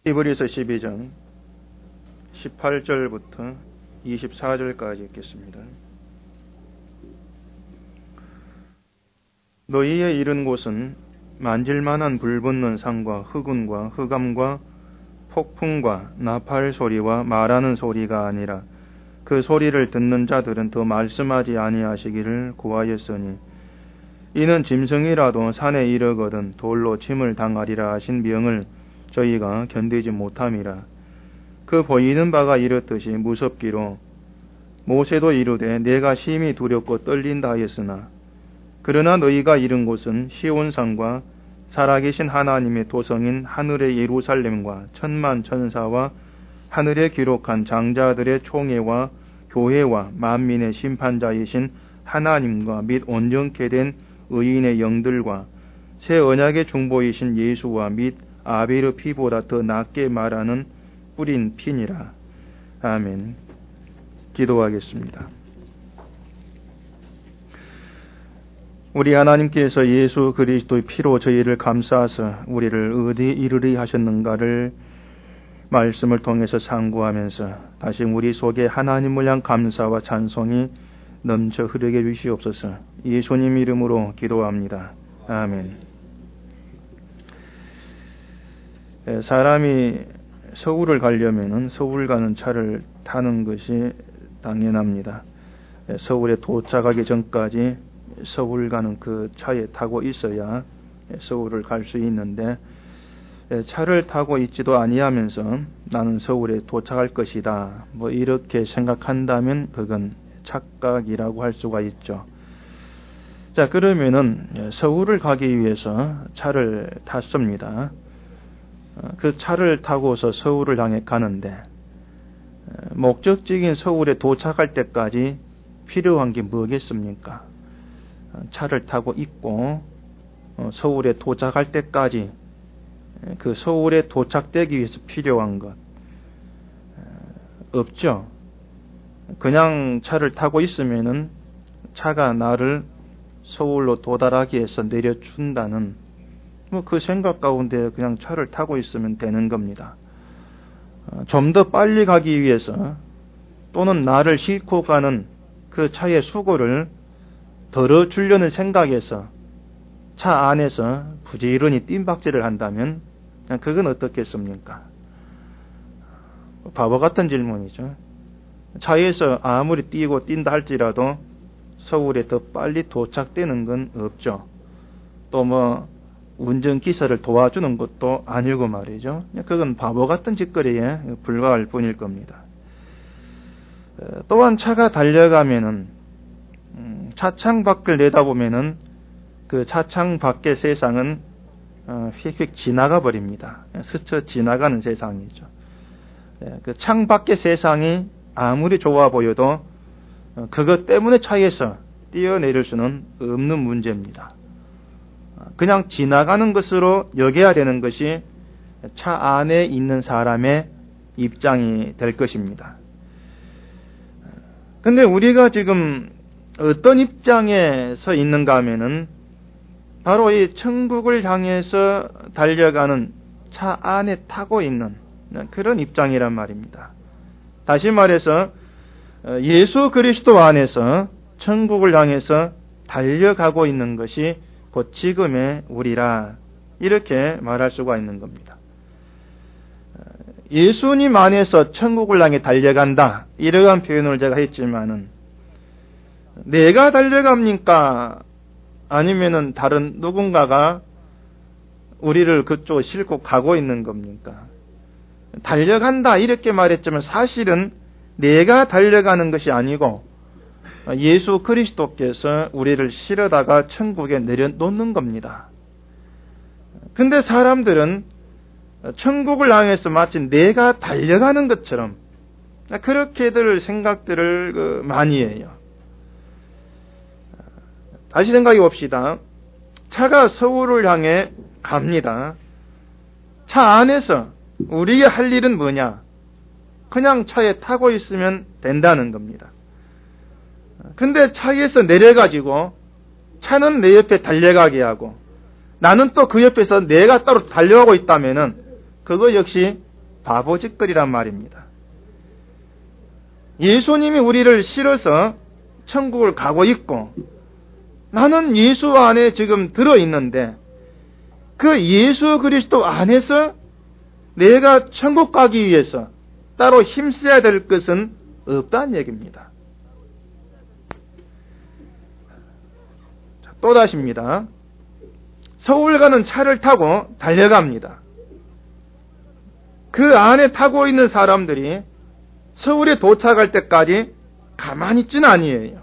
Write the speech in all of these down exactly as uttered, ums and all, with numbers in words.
히브리서 십이 장 십팔 절부터 이십사 절까지 읽겠습니다. 너희의 이른 곳은 만질만한 불붙는 산과 흑운과 흑암과 폭풍과 나팔 소리와 말하는 소리가 아니라 그 소리를 듣는 자들은 더 말씀하지 아니하시기를 구하였으니 이는 짐승이라도 산에 이르거든 돌로 침을 당하리라 하신 명을 저희가 견디지 못함이라. 그 보이는 바가 이렇듯이 무섭기로 모세도 이르되 내가 심히 두렵고 떨린다 하였으나 그러나 너희가 이른 곳은 시온산과 살아계신 하나님의 도성인 하늘의 예루살렘과 천만 천사와 하늘에 기록한 장자들의 총회와 교회와 만민의 심판자이신 하나님과 및 온전케 된 의인의 영들과 새 언약의 중보이신 예수와 및 아벨의 피보다 더 낫게 말하는 뿌린 피니라. 아멘. 기도하겠습니다. 우리 하나님께서 예수 그리스도의 피로 저희를 감싸서 우리를 어디 이르리 하셨는가를 말씀을 통해서 상고하면서 다시 우리 속에 하나님을 향한 감사와 찬송이 넘쳐 흐르게 주시옵소서. 예수님 이름으로 기도합니다. 아멘. 사람이 서울을 가려면 서울 가는 차를 타는 것이 당연합니다. 서울에 도착하기 전까지 서울 가는 그 차에 타고 있어야 서울을 갈 수 있는데 차를 타고 있지도 아니하면서 나는 서울에 도착할 것이다, 뭐 이렇게 생각한다면 그건 착각이라고 할 수가 있죠. 자, 그러면은 서울을 가기 위해서 차를 탔습니다. 그 차를 타고서 서울을 향해 가는데 목적지인 서울에 도착할 때까지 필요한 게 뭐겠습니까? 차를 타고 있고 서울에 도착할 때까지 그 서울에 도착되기 위해서 필요한 것 없죠. 그냥 차를 타고 있으면은 차가 나를 서울로 도달하기 위해서 내려준다는 뭐 그 생각 가운데 그냥 차를 타고 있으면 되는 겁니다. 좀 더 빨리 가기 위해서 또는 나를 싣고 가는 그 차의 수고를 덜어주려는 생각에서 차 안에서 부지런히 뜀박질을 한다면 그건 어떻겠습니까? 바보 같은 질문이죠. 차에서 아무리 뛰고 뛴다 할지라도 서울에 더 빨리 도착되는 건 없죠. 또 뭐 운전기사를 도와주는 것도 아니고 말이죠. 그건 바보 같은 짓거리에 불과할 뿐일 겁니다. 또한 차가 달려가면은 차창 밖을 내다보면은 그 차창 밖의 세상은 휙휙 지나가 버립니다. 스쳐 지나가는 세상이죠. 그 창 밖의 세상이 아무리 좋아 보여도 그것 때문에 차에서 뛰어내릴 수는 없는 문제입니다. 그냥 지나가는 것으로 여겨야 되는 것이 차 안에 있는 사람의 입장이 될 것입니다. 근데 우리가 지금 어떤 입장에서 있는가 하면은 바로 이 천국을 향해서 달려가는 차 안에 타고 있는 그런 입장이란 말입니다. 다시 말해서 예수 그리스도 안에서 천국을 향해서 달려가고 있는 것이 곧 지금의 우리라, 이렇게 말할 수가 있는 겁니다. 예수님 안에서 천국을 향해 달려간다, 이러한 표현을 제가 했지만은 내가 달려갑니까? 아니면은 다른 누군가가 우리를 그쪽으로 싣고 가고 있는 겁니까? 달려간다 이렇게 말했지만 사실은 내가 달려가는 것이 아니고 예수 그리스도께서 우리를 실어다가 천국에 내려놓는 겁니다. 근데 사람들은 천국을 향해서 마치 내가 달려가는 것처럼 그렇게들 생각들을 많이 해요. 다시 생각해 봅시다. 차가 서울을 향해 갑니다. 차 안에서 우리가 할 일은 뭐냐? 그냥 차에 타고 있으면 된다는 겁니다. 근데 차에서 내려가지고 차는 내 옆에 달려가게 하고 나는 또 그 옆에서 내가 따로 달려가고 있다면은 그거 역시 바보짓거리란 말입니다. 예수님이 우리를 실어서 천국을 가고 있고 나는 예수 안에 지금 들어있는데 그 예수 그리스도 안에서 내가 천국 가기 위해서 따로 힘써야 될 것은 없다는 얘기입니다. 또다시입니다. 서울 가는 차를 타고 달려갑니다. 그 안에 타고 있는 사람들이 서울에 도착할 때까지 가만히 있지는 아니에요.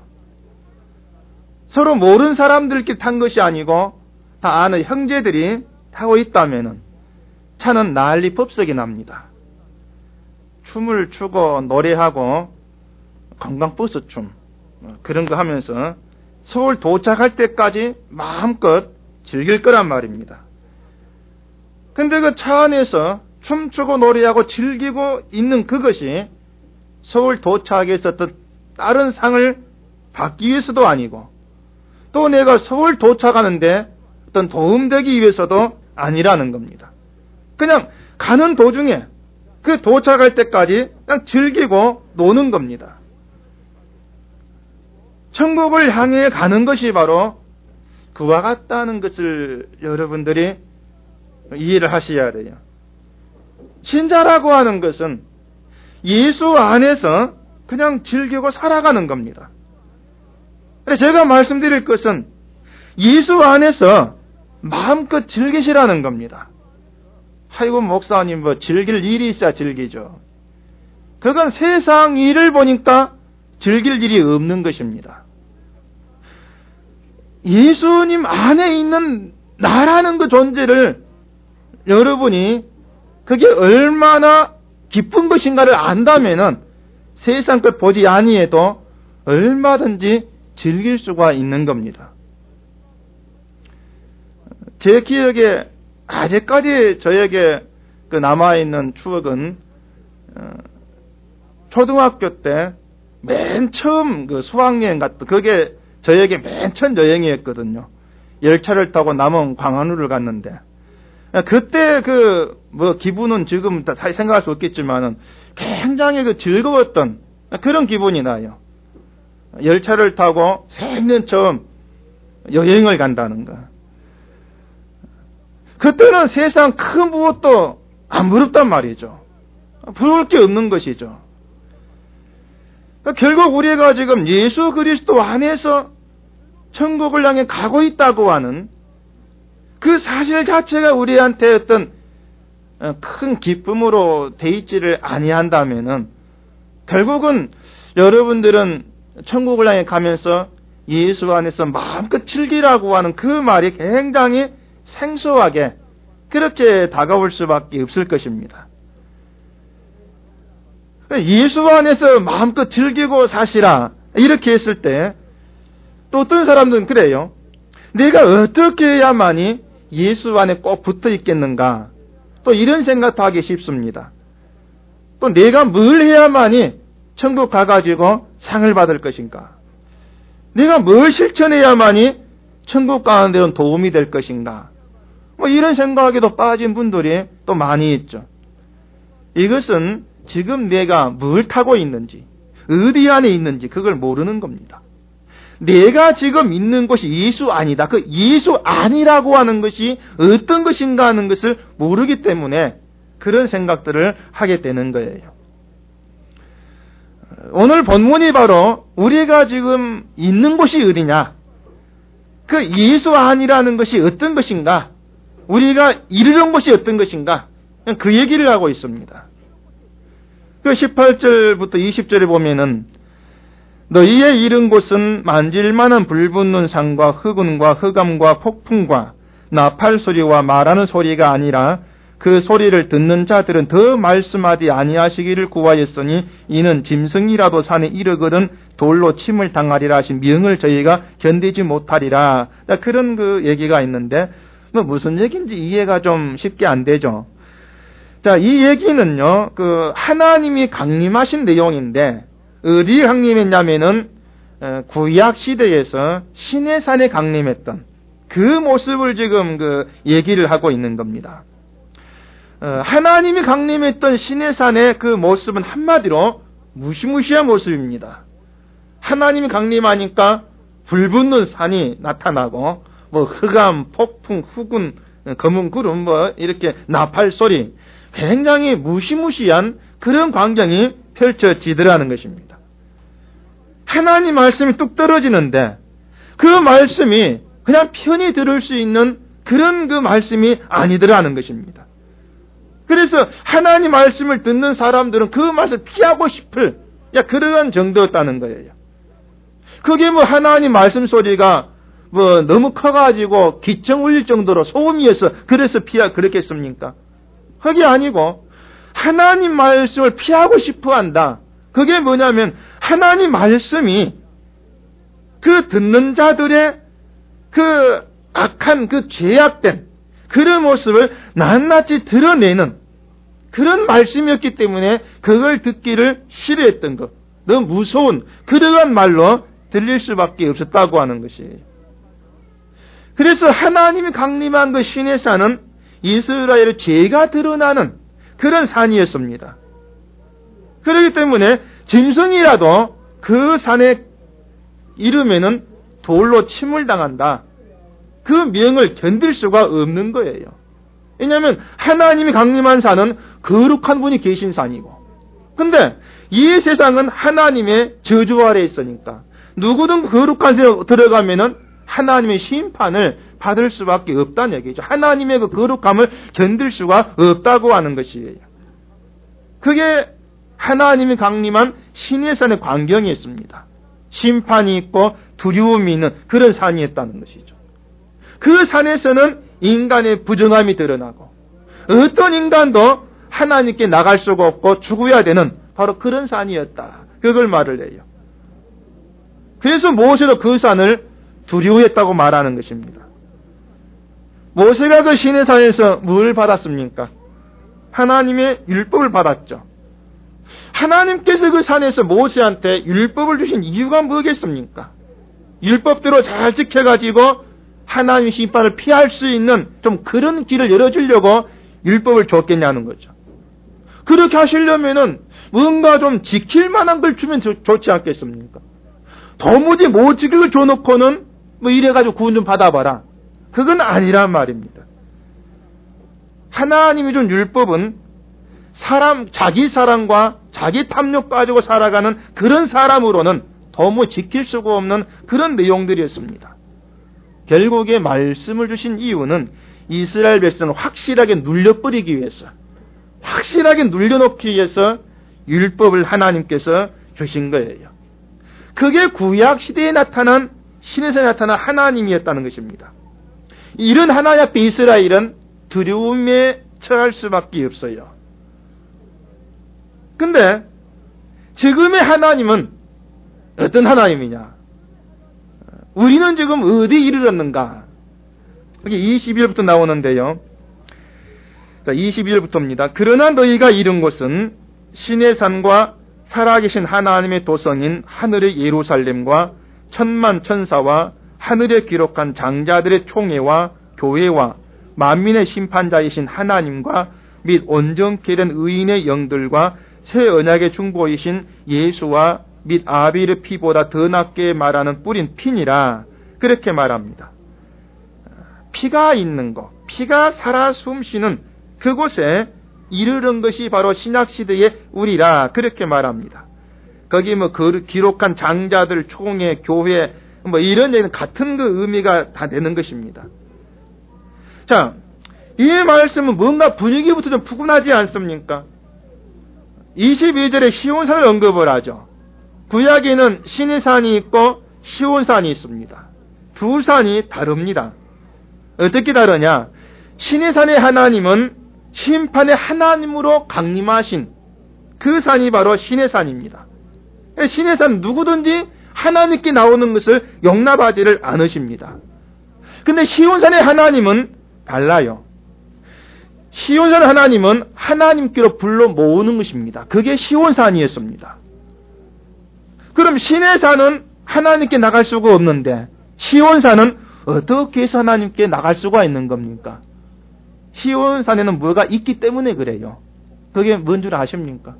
서로 모르는 사람들끼리 탄 것이 아니고 다 아는 형제들이 타고 있다면은 차는 난리 법석이 납니다. 춤을 추고 노래하고 관광버스 춤 그런 거 하면서 서울 도착할 때까지 마음껏 즐길 거란 말입니다. 근데 그 차 안에서 춤추고 노래하고 즐기고 있는 그것이 서울 도착해서 어떤 다른 상을 받기 위해서도 아니고 또 내가 서울 도착하는데 어떤 도움되기 위해서도 아니라는 겁니다. 그냥 가는 도중에 그 도착할 때까지 그냥 즐기고 노는 겁니다. 천국을 향해 가는 것이 바로 그와 같다는 것을 여러분들이 이해를 하셔야 돼요. 신자라고 하는 것은 예수 안에서 그냥 즐기고 살아가는 겁니다. 그래서 제가 말씀드릴 것은 예수 안에서 마음껏 즐기시라는 겁니다. 아이고 목사님 뭐 즐길 일이 있어야 즐기죠. 그건 세상 일을 보니까 즐길 일이 없는 것입니다. 예수님 안에 있는 나라는 그 존재를 여러분이 그게 얼마나 기쁜 것인가를 안다면은 세상 것 보지 아니해도 얼마든지 즐길 수가 있는 겁니다. 제 기억에 아직까지 저에게 그 남아있는 추억은 초등학교 때 맨 처음 그 수학여행 갔던 그게 저에게 맨 첫 여행이었거든요. 열차를 타고 남원 광안루를 갔는데 그때 그 뭐 기분은 지금 다시 생각할 수 없겠지만은 굉장히 그 즐거웠던 그런 기분이 나요. 열차를 타고 생전 처음 여행을 간다는 거. 그때는 세상 큰 무엇도 안 부럽단 말이죠. 부러울 게 없는 것이죠. 결국 우리가 지금 예수 그리스도 안에서 천국을 향해 가고 있다고 하는 그 사실 자체가 우리한테 어떤 큰 기쁨으로 돼 있지를 아니한다면은 결국은 여러분들은 천국을 향해 가면서 예수 안에서 마음껏 즐기라고 하는 그 말이 굉장히 생소하게 그렇게 다가올 수밖에 없을 것입니다. 예수 안에서 마음껏 즐기고 사시라 이렇게 했을 때 또 어떤 사람들은 그래요. 내가 어떻게 해야만이 예수 안에 꼭 붙어 있겠는가 또 이런 생각도 하기 쉽습니다. 또 내가 뭘 해야만이 천국 가가지고 상을 받을 것인가 내가 뭘 실천해야만이 천국 가는 데는 도움이 될 것인가 뭐 이런 생각에도 빠진 분들이 또 많이 있죠. 이것은 지금 내가 뭘 타고 있는지 어디 안에 있는지 그걸 모르는 겁니다. 내가 지금 있는 곳이 예수 아니다. 그 예수 아니라고 하는 것이 어떤 것인가 하는 것을 모르기 때문에 그런 생각들을 하게 되는 거예요. 오늘 본문이 바로 우리가 지금 있는 곳이 어디냐 그 예수 아니라는 것이 어떤 것인가 우리가 이르는 곳이 어떤 것인가 그 얘기를 하고 있습니다. 그 십팔 절부터 이십 절에 보면은 너희의 이른 곳은 만질만한 불붙는 산과 흑운과 흑암과 폭풍과 나팔 소리와 말하는 소리가 아니라 그 소리를 듣는 자들은 더 말씀하지 아니하시기를 구하였으니 이는 짐승이라도 산에 이르거든 돌로 침을 당하리라 하신 명을 저희가 견디지 못하리라. 그런 그 얘기가 있는데 뭐 무슨 얘기인지 이해가 좀 쉽게 안 되죠. 자, 이 얘기는요, 그, 하나님이 강림하신 내용인데, 어디 강림했냐면은, 구약 시대에서 시내산에 강림했던 그 모습을 지금 그 얘기를 하고 있는 겁니다. 하나님이 강림했던 시내산의 그 모습은 한마디로 무시무시한 모습입니다. 하나님이 강림하니까 불붙는 산이 나타나고 뭐 흑암, 폭풍, 후군, 검은 구름, 뭐 이렇게 나팔 소리, 굉장히 무시무시한 그런 광경이 펼쳐지더라는 것입니다. 하나님 말씀이 뚝 떨어지는데 그 말씀이 그냥 편히 들을 수 있는 그런 그 말씀이 아니더라는 것입니다. 그래서 하나님 말씀을 듣는 사람들은 그 말씀을 피하고 싶을 그러한 정도였다는 거예요. 그게 뭐 하나님 말씀 소리가 뭐 너무 커가지고 기청 울릴 정도로 소음이어서 그래서 피하 그렇겠습니까? 그게 아니고 하나님 말씀을 피하고 싶어 한다. 그게 뭐냐면 하나님 말씀이 그 듣는 자들의 그 악한 그 죄악된 그런 모습을 낱낱이 드러내는 그런 말씀이었기 때문에 그걸 듣기를 싫어했던 것, 너무 무서운 그러한 말로 들릴 수밖에 없었다고 하는 것이에요. 그래서 하나님이 강림한 그 시내산은 이스라엘의 죄가 드러나는 그런 산이었습니다. 그렇기 때문에 짐승이라도 그 산에 이름에는 돌로 침을 당한다. 그 명을 견딜 수가 없는 거예요. 왜냐하면 하나님이 강림한 산은 거룩한 분이 계신 산이고, 근데 이 세상은 하나님의 저주 아래에 있으니까 누구든 거룩한 산에 들어가면은 하나님의 심판을 받을 수밖에 없다는 얘기죠. 하나님의 그 거룩함을 견딜 수가 없다고 하는 것이에요. 그게 하나님이 강림한 시내산의 광경이었습니다. 심판이 있고 두려움이 있는 그런 산이었다는 것이죠. 그 산에서는 인간의 부정함이 드러나고 어떤 인간도 하나님께 나갈 수가 없고 죽어야 되는 바로 그런 산이었다. 그걸 말을 해요. 그래서 모세도 그 산을 두려워했다고 말하는 것입니다. 모세가 그 시내산에서 뭘 받았습니까? 하나님의 율법을 받았죠. 하나님께서 그 산에서 모세한테 율법을 주신 이유가 뭐겠습니까? 율법대로 잘 지켜가지고 하나님의 심판을 피할 수 있는 좀 그런 길을 열어주려고 율법을 줬겠냐는 거죠. 그렇게 하시려면은 뭔가 좀 지킬 만한 걸 주면 좋지 않겠습니까? 도무지 못 지킬 걸 줘놓고는 뭐 이래가지고 구원 좀 받아봐라. 그건 아니란 말입니다. 하나님이 준 율법은 사람, 자기 사랑과 자기 탐욕 가지고 살아가는 그런 사람으로는 도무지 지킬 수가 없는 그런 내용들이었습니다. 결국에 말씀을 주신 이유는 이스라엘 백성을 확실하게 눌려버리기 위해서, 확실하게 눌려놓기 위해서 율법을 하나님께서 주신 거예요. 그게 구약 시대에 나타난, 신에서 나타난 하나님이었다는 것입니다. 이런 하나님 앞에 이스라엘은 두려움에 처할 수밖에 없어요. 근데 지금의 하나님은 어떤 하나님이냐? 우리는 지금 어디 이르렀는가? 여기 이십이 절부터 나오는데요. 자, 이십이 절부터입니다. 그러나 너희가 이른 곳은 신의 산과 살아계신 하나님의 도성인 하늘의 예루살렘과 천만 천사와 하늘에 기록한 장자들의 총회와 교회와 만민의 심판자이신 하나님과 및 온전케 된 의인의 영들과 새 언약의 중보이신 예수와 및 아벨의 피보다 더 낫게 말하는 뿌린 피니라. 그렇게 말합니다. 피가 있는 곳, 피가 살아 숨쉬는 그곳에 이르는 것이 바로 신약시대의 우리라. 그렇게 말합니다. 거기 뭐 그 기록한 장자들, 총회, 교회 뭐 이런 얘기는 같은 그 의미가 다 되는 것입니다. 자, 이 말씀은 뭔가 분위기부터 좀 푸근하지 않습니까? 이십이 절에 시온산을 언급을 하죠. 구약에는 신의 산이 있고 시온산이 있습니다. 두 산이 다릅니다. 어떻게 다르냐? 신의 산의 하나님은 심판의 하나님으로 강림하신 그 산이 바로 신의 산입니다. 신의 산 누구든지 하나님께 나오는 것을 용납하지를 않으십니다. 근데 시온산의 하나님은 달라요. 시온산 하나님은 하나님께로 불러 모으는 것입니다. 그게 시온산이었습니다. 그럼 신의 산은 하나님께 나갈 수가 없는데 시온산은 어떻게 해서 하나님께 나갈 수가 있는 겁니까? 시온산에는 뭐가 있기 때문에 그래요. 그게 뭔 줄 아십니까?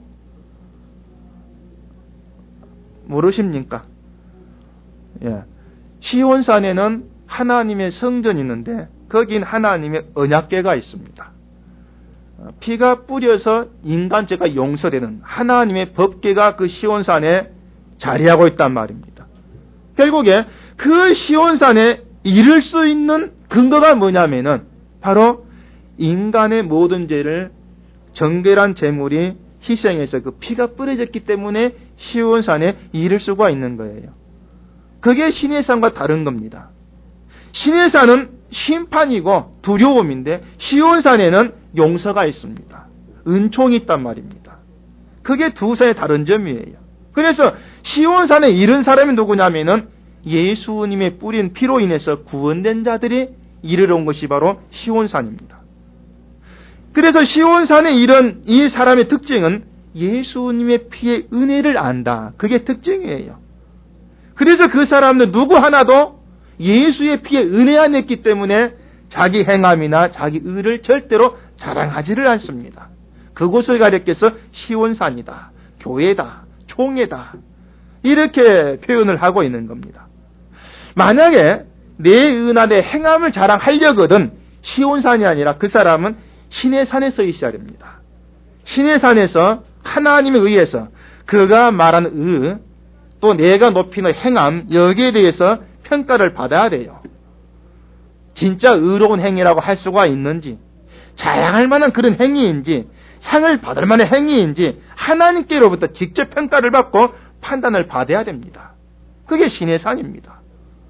모르십니까? 예. 시온산에는 하나님의 성전이 있는데 거긴 하나님의 언약궤가 있습니다. 피가 뿌려서 인간죄가 용서되는 하나님의 법궤가 그 시온산에 자리하고 있단 말입니다. 결국에 그 시온산에 이를 수 있는 근거가 뭐냐면은 바로 인간의 모든 죄를 정결한 제물이 희생해서 그 피가 뿌려졌기 때문에 시온산에 이를 수가 있는 거예요. 그게 신의 산과 다른 겁니다. 신의 산은 심판이고 두려움인데 시온산에는 용서가 있습니다. 은총이 있단 말입니다. 그게 두 산의 다른 점이에요. 그래서 시온산에 이른 사람이 누구냐면은 예수님의 뿌린 피로 인해서 구원된 자들이 이르러 온 것이 바로 시온산입니다. 그래서 시온산에 이른 이 사람의 특징은 예수님의 피의 은혜를 안다. 그게 특징이에요. 그래서 그 사람은 누구 하나도 예수의 피에 은혜 안 했기 때문에 자기 행함이나 자기 의를 절대로 자랑하지를 않습니다. 그곳을 가리켜서 시온산이다, 교회다, 총회다 이렇게 표현을 하고 있는 겁니다. 만약에 내 의나 내 행함을 자랑하려거든 시온산이 아니라 그 사람은 신의 산에 서 있어야 됩니다. 신의 산에서 하나님에 의해서 그가 말하는 의, 또 내가 높이는 행함 여기에 대해서 평가를 받아야 돼요. 진짜 의로운 행위라고 할 수가 있는지, 자랑할 만한 그런 행위인지, 상을 받을 만한 행위인지 하나님께로부터 직접 평가를 받고 판단을 받아야 됩니다. 그게 신의 산입니다.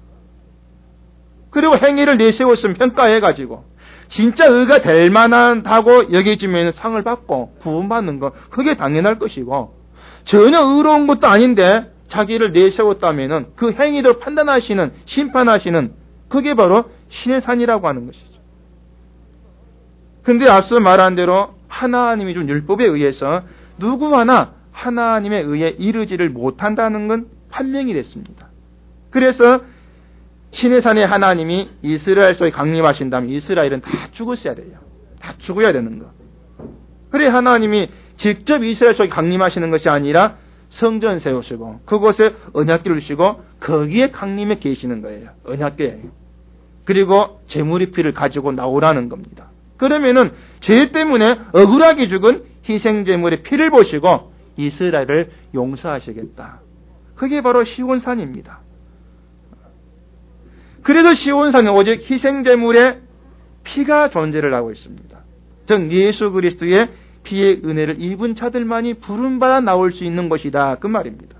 그리고 행위를 내세웠으면 평가해가지고 진짜 의가 될 만하다고 여겨지면 상을 받고 구원받는 거 그게 당연할 것이고, 전혀 의로운 것도 아닌데 자기를 내세웠다면은 그 행위를 판단하시는, 심판하시는 그게 바로 신의 산이라고 하는 것이죠. 근데 앞서 말한 대로 하나님이 준 율법에 의해서 누구 하나 하나님에 의해 이르지를 못한다는 건 판명이 됐습니다. 그래서 신의 산에 하나님이 이스라엘 속에 강림하신다면 이스라엘은 다 죽었어야 돼요. 다 죽어야 되는 거. 그래 하나님이 직접 이스라엘 속에 강림하시는 것이 아니라 성전 세우시고 그곳에 언약궤를 주시고 거기에 강림해 계시는 거예요. 언약궤에. 그리고 제물의 피를 가지고 나오라는 겁니다. 그러면은 죄 때문에 억울하게 죽은 희생제물의 피를 보시고 이스라엘을 용서하시겠다. 그게 바로 시온산입니다. 그래서 시온산은 오직 희생제물의 피가 존재를 하고 있습니다. 즉 예수 그리스도의 피의 은혜를 입은 자들만이 부름받아 나올 수 있는 것이다. 그 말입니다.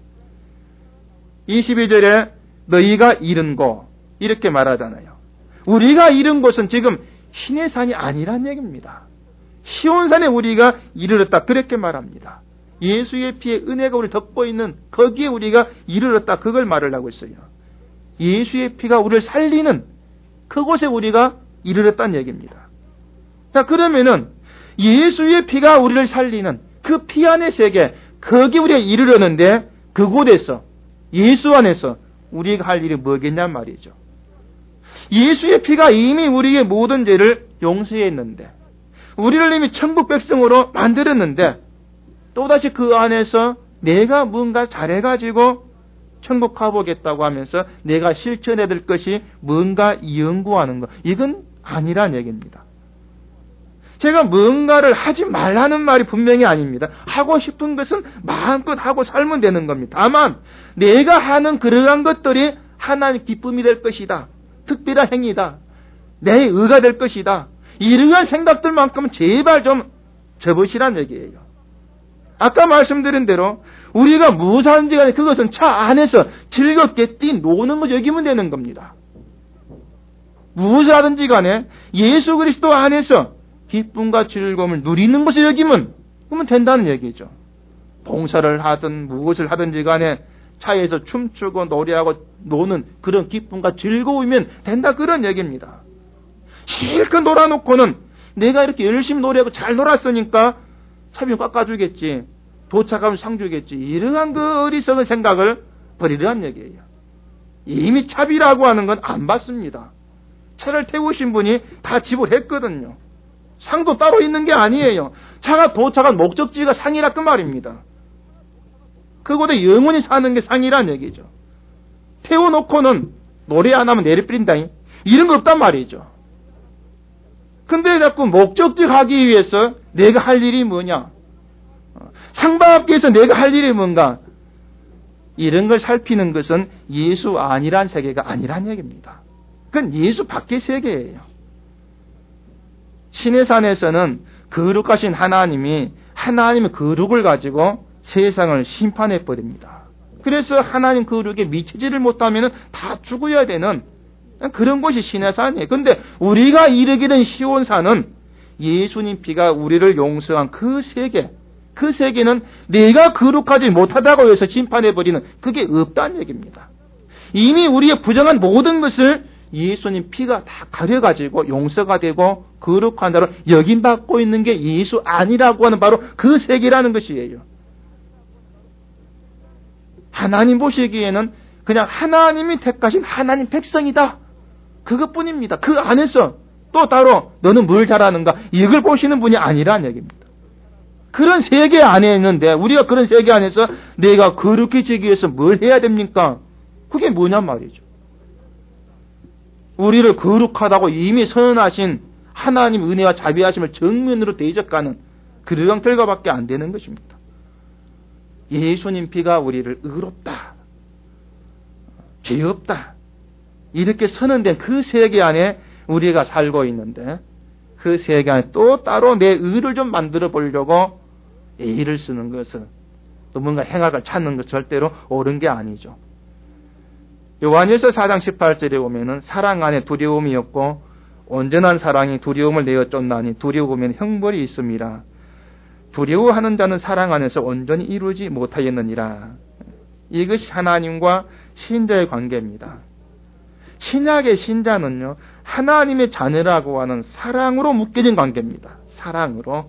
이십이 절에 너희가 이른 곳 이렇게 말하잖아요. 우리가 이른 곳은 지금 신의 산이 아니란 얘기입니다. 시온산에 우리가 이르렀다 그렇게 말합니다. 예수의 피의 은혜가 우리를 덮고 있는 거기에 우리가 이르렀다 그걸 말을 하고 있어요. 예수의 피가 우리를 살리는 그곳에 우리가 이르렀다는 얘기입니다. 자, 그러면은 예수의 피가 우리를 살리는 그 피 안의 세계, 거기 우리가 이르렀는데 그곳에서 예수 안에서 우리가 할 일이 뭐겠냔 말이죠. 예수의 피가 이미 우리의 모든 죄를 용서했는데 우리를 이미 천국 백성으로 만들었는데 또다시 그 안에서 내가 뭔가 잘해가지고 천국 가보겠다고 하면서 내가 실천해야 될 것이 뭔가 연구하는 것, 이건 아니란 얘기입니다. 제가 뭔가를 하지 말라는 말이 분명히 아닙니다. 하고 싶은 것은 마음껏 하고 살면 되는 겁니다. 다만 내가 하는 그러한 것들이 하나님 기쁨이 될 것이다. 특별한 행위다. 내 의가 될 것이다. 이러한 생각들만큼은 제발 좀 접으시란 얘기예요. 아까 말씀드린 대로 우리가 무엇하는지 간에 그것은 차 안에서 즐겁게 뛰노는 거 여기면 되는 겁니다. 무엇을 하든지 간에 예수 그리스도 안에서 기쁨과 즐거움을 누리는 것을 여기면 그러면 된다는 얘기죠. 봉사를 하든 무엇을 하든지 간에 차에서 춤추고 노래하고 노는 그런 기쁨과 즐거움이면 된다 그런 얘기입니다. 실컷 놀아놓고는 내가 이렇게 열심히 노래하고 잘 놀았으니까 차비 깎아주겠지, 도착하면 상 주겠지, 이러한 그 어리석은 생각을 버리려는 얘기예요. 이미 차비라고 하는 건 안 받습니다. 차를 태우신 분이 다 지불했거든요. 상도 따로 있는 게 아니에요. 차가 도착한 목적지가 상이라 그 말입니다. 그곳에 영원히 사는 게 상이란 얘기죠. 태워놓고는 노래 안 하면 내리뿌린다. 이런 거 없단 말이죠. 근데 자꾸 목적지 가기 위해서 내가 할 일이 뭐냐? 상받기 위해서 내가 할 일이 뭔가? 이런 걸 살피는 것은 예수 아니란 세계가 아니란 얘기입니다. 그건 예수 밖의 세계예요. 신의 산에서는 거룩하신 하나님이 하나님의 거룩을 가지고 세상을 심판해 버립니다. 그래서 하나님 거룩에 미치지를 못하면 다 죽어야 되는 그런 곳이 신의 산이에요. 그런데 우리가 이르기는 시온산은 예수님 피가 우리를 용서한 그 세계, 그 세계는 내가 거룩하지 못하다고 해서 심판해버리는 그게 없다는 얘기입니다. 이미 우리의 부정한 모든 것을 예수님 피가 다 가려가지고 용서가 되고 거룩한 자로 여김받고 있는 게 예수 아니라고 하는 바로 그 세계라는 것이에요. 하나님 보시기에는 그냥 하나님이 택하신 하나님 백성이다. 그것뿐입니다. 그 안에서 또 따로 너는 뭘 잘하는가 이걸 보시는 분이 아니란 얘기입니다. 그런 세계 안에 있는데 우리가 그런 세계 안에서 내가 거룩해지기 위해서 뭘 해야 됩니까? 그게 뭐냔 말이죠. 우리를 거룩하다고 이미 선언하신 하나님 은혜와 자비하심을 정면으로 대적하는 그런 결과밖에 안 되는 것입니다. 예수님 피가 우리를 의롭다, 죄 없다 이렇게 선언된 그 세계 안에 우리가 살고 있는데 그 세계 안에 또 따로 내 의를 좀 만들어 보려고 애를 쓰는 것은 또 뭔가 행악을 찾는 것 절대로 옳은 게 아니죠. 요한일서 사 장 십팔 절에 보면은 사랑 안에 두려움이 없고 온전한 사랑이 두려움을 내어 쫓나니 두려움에는 형벌이 있음이라. 두려워하는 자는 사랑 안에서 온전히 이루지 못하였느니라. 이것이 하나님과 신자의 관계입니다. 신약의 신자는요, 하나님의 자녀라고 하는 사랑으로 묶여진 관계입니다. 사랑으로.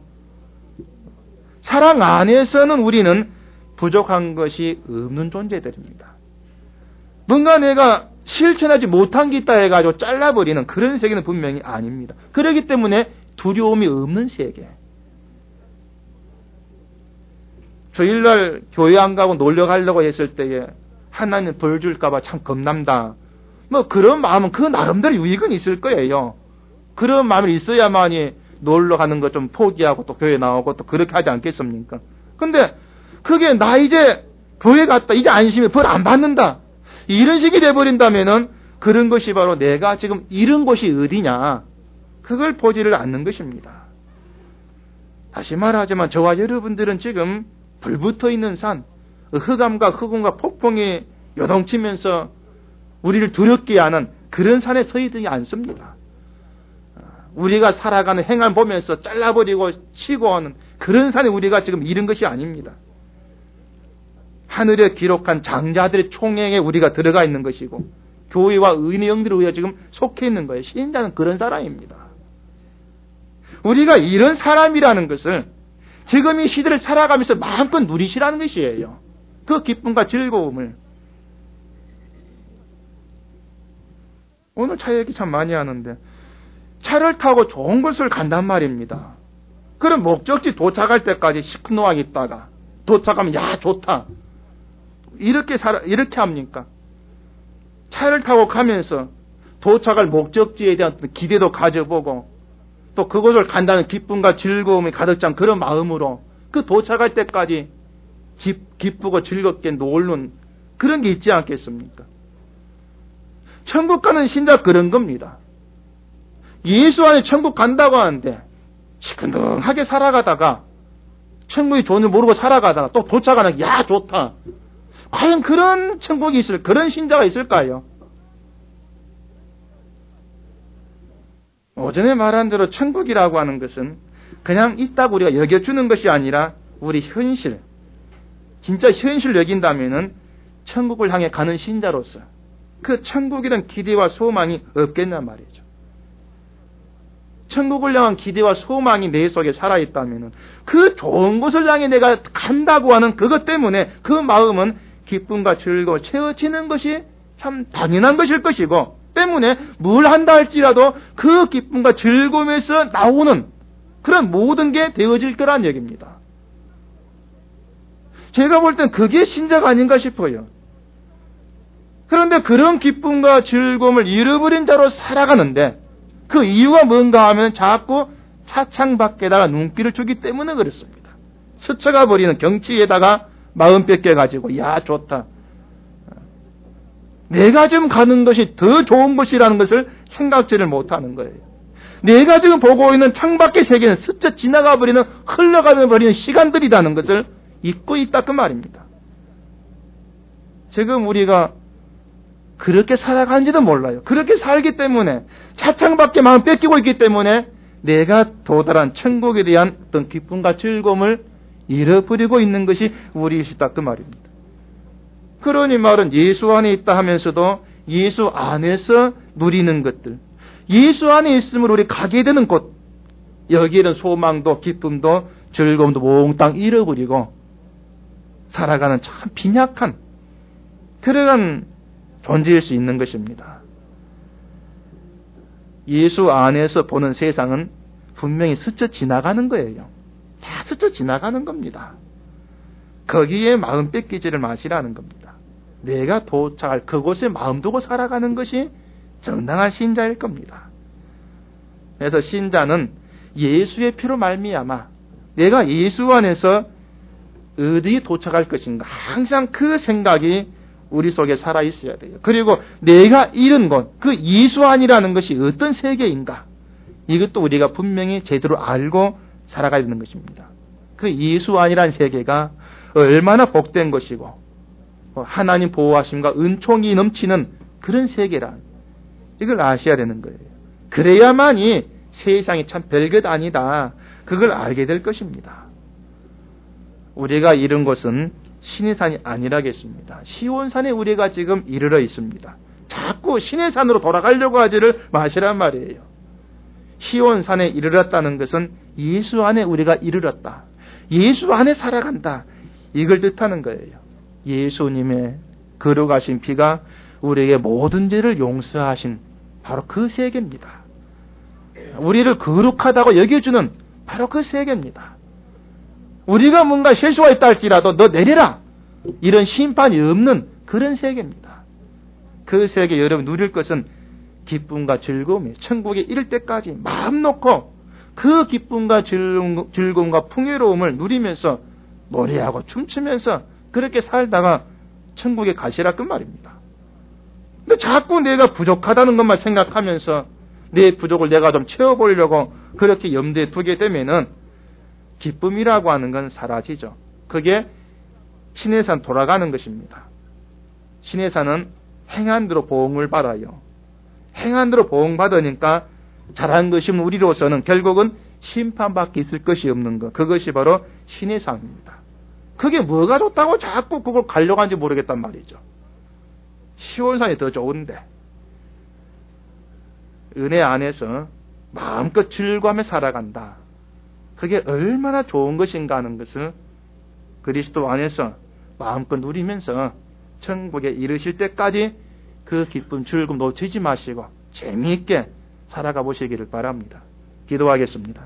사랑 안에서는 우리는 부족한 것이 없는 존재들입니다. 뭔가 내가 실천하지 못한 게 있다 해가지고 잘라버리는 그런 세계는 분명히 아닙니다. 그렇기 때문에 두려움이 없는 세계. 주일날 교회 안 가고 놀러 가려고 했을 때에 하나님 벌 줄까봐 참 겁난다. 뭐 그런 마음은 그 나름대로 유익은 있을 거예요. 그런 마음이 있어야만이 놀러 가는 거 좀 포기하고 또 교회 나오고 또 그렇게 하지 않겠습니까? 근데 그게 나 이제 교회 갔다 이제 안심해 벌 안 받는다. 이런 식이 돼버린다면은 그런 것이 바로 내가 지금 이런 곳이 어디냐 그걸 보지를 않는 것입니다. 다시 말하지만 저와 여러분들은 지금 불붙어 있는 산, 흑암과 흑운과 폭풍이 요동치면서 우리를 두렵게 하는 그런 산에 서 있지 않습니다. 우리가 살아가는 행함 보면서 잘라버리고 치고 하는 그런 산에 우리가 지금 이른 것이 아닙니다. 하늘에 기록한 장자들의 총행에 우리가 들어가 있는 것이고 교회와 의인의 영들을 우리가 지금 속해 있는 거예요. 신자는 그런 사람입니다. 우리가 이런 사람이라는 것을 지금 이 시대를 살아가면서 마음껏 누리시라는 것이에요. 그 기쁨과 즐거움을. 오늘 차 얘기 참 많이 하는데 차를 타고 좋은 곳을 간단 말입니다. 그럼 목적지 도착할 때까지 시큰노하게 있다가 도착하면 야 좋다. 이렇게 살아, 이렇게 합니까? 차를 타고 가면서 도착할 목적지에 대한 기대도 가져보고 또 그곳을 간다는 기쁨과 즐거움이 가득 찬 그런 마음으로 그 도착할 때까지 집, 기쁘고 즐겁게 놀는 그런 게 있지 않겠습니까? 천국 가는 신자 그런 겁니다. 예수 안에 천국 간다고 하는데 시큰둥하게 살아가다가 천국이 좋은 줄 모르고 살아가다가 또 도착하는 야 좋다. 과연 그런 천국이 있을 그런 신자가 있을까요? 오전에 말한 대로 천국이라고 하는 것은 그냥 있다고 우리가 여겨주는 것이 아니라 우리 현실, 진짜 현실 여긴다면은 천국을 향해 가는 신자로서 그 천국이란 기대와 소망이 없겠냔 말이죠. 천국을 향한 기대와 소망이 내 속에 살아있다면은 그 좋은 곳을 향해 내가 간다고 하는 그것 때문에 그 마음은 기쁨과 즐거움을 채워지는 것이 참 당연한 것일 것이고 때문에 뭘 한다 할지라도 그 기쁨과 즐거움에서 나오는 그런 모든 게 되어질 거란 얘기입니다. 제가 볼 땐 그게 신자가 아닌가 싶어요. 그런데 그런 기쁨과 즐거움을 잃어버린 자로 살아가는데 그 이유가 뭔가 하면 자꾸 차창 밖에다가 눈길을 주기 때문에 그렇습니다. 스쳐가 버리는 경치에다가 마음 뺏겨가지고 야 좋다. 내가 지금 가는 것이 더 좋은 것이라는 것을 생각지를 못하는 거예요. 내가 지금 보고 있는 창밖의 세계는 스쳐 지나가 버리는 흘러가 버리는 시간들이라는 것을 잊고 있다 그 말입니다. 지금 우리가 그렇게 살아가는지도 몰라요. 그렇게 살기 때문에 차창밖에 마음 뺏기고 있기 때문에 내가 도달한 천국에 대한 어떤 기쁨과 즐거움을 잃어버리고 있는 것이 우리이시다 그 말입니다. 그러니 말은 예수 안에 있다 하면서도 예수 안에서 누리는 것들, 예수 안에 있음으로 우리 가게 되는 곳, 여기에는 소망도 기쁨도 즐거움도 몽땅 잃어버리고 살아가는 참 빈약한 그러한 존재일 수 있는 것입니다. 예수 안에서 보는 세상은 분명히 스쳐 지나가는 거예요. 다 스쳐 지나가는 겁니다. 거기에 마음 뺏기지를 마시라는 겁니다. 내가 도착할 그곳에 마음 두고 살아가는 것이 정당한 신자일 겁니다. 그래서 신자는 예수의 피로 말미암아 내가 예수 안에서 어디에 도착할 것인가 항상 그 생각이 우리 속에 살아 있어야 돼요. 그리고 내가 잃은 것, 그 예수 안이라는 것이 어떤 세계인가 이것도 우리가 분명히 제대로 알고 살아가야 되는 것입니다. 그 예수 안이라는 세계가 얼마나 복된 것이고 하나님 보호하심과 은총이 넘치는 그런 세계라 이걸 아셔야 되는 거예요. 그래야만이 세상이 참 별것 아니다. 그걸 알게 될 것입니다. 우리가 잃은 것은 신의 산이 아니라겠습니다. 시온산에 우리가 지금 이르러 있습니다. 자꾸 신의 산으로 돌아가려고 하지를 마시란 말이에요. 시온산에 이르렀다는 것은 예수 안에 우리가 이르렀다. 예수 안에 살아간다. 이걸 뜻하는 거예요. 예수님의 거룩하신 피가 우리에게 모든 죄를 용서하신 바로 그 세계입니다. 우리를 거룩하다고 여겨주는 바로 그 세계입니다. 우리가 뭔가 실수가 있다 할지라도 너 내려라 이런 심판이 없는 그런 세계입니다. 그 세계 여러분 누릴 것은 기쁨과 즐거움이에요. 천국에 이를 때까지 마음 놓고 그 기쁨과 즐거움과 풍요로움을 누리면서 노래하고 춤추면서 그렇게 살다가 천국에 가시라 그 말입니다. 근데 자꾸 내가 부족하다는 것만 생각하면서 내 부족을 내가 좀 채워보려고 그렇게 염두에 두게 되면은 기쁨이라고 하는 건 사라지죠. 그게 신의 산 돌아가는 것입니다. 신의 산은 행한대로 보응을 받아요. 행한대로 보응받으니까 잘한 것이면 우리로서는 결국은 심판밖에 있을 것이 없는 것. 그것이 바로 신의 산입니다. 그게 뭐가 좋다고 자꾸 그걸 가려고 하는지 모르겠단 말이죠. 시온산이 더 좋은데 은혜 안에서 마음껏 즐거움에 살아간다. 그게 얼마나 좋은 것인가 하는 것을 그리스도 안에서 마음껏 누리면서 천국에 이르실 때까지 그 기쁨, 즐거움 놓치지 마시고 재미있게 살아가 보시기를 바랍니다. 기도하겠습니다.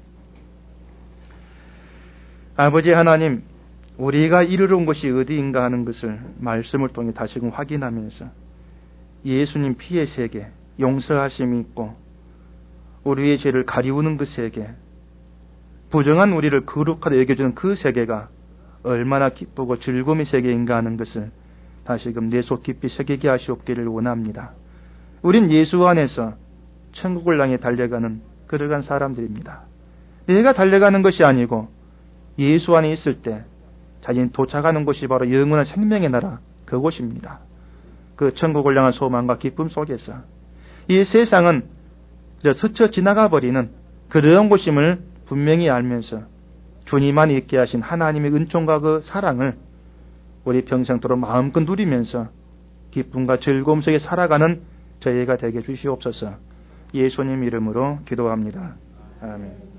아버지 하나님, 우리가 이르러 온 것이 어디인가 하는 것을 말씀을 통해 다시금 확인하면서 예수님 피의 세계, 용서하심이 있고 우리의 죄를 가리우는 그 세계, 부정한 우리를 거룩하다 여겨주는 그 세계가 얼마나 기쁘고 즐거움의 세계인가 하는 것을 다시금 내 속 깊이 새기게 하시옵기를 원합니다. 우린 예수 안에서 천국을 향해 달려가는 그러한 사람들입니다. 내가 달려가는 것이 아니고 예수 안에 있을 때 자신이 도착하는 곳이 바로 영원한 생명의 나라 그곳입니다. 그 천국을 향한 소망과 기쁨 속에서 이 세상은 스쳐 지나가 버리는 그러한 곳임을 분명히 알면서 주님만 있게 하신 하나님의 은총과 그 사랑을 우리 평생도록 마음껏 누리면서 기쁨과 즐거움 속에 살아가는 저희가 되게 주시옵소서. 예수님 이름으로 기도합니다. 아멘.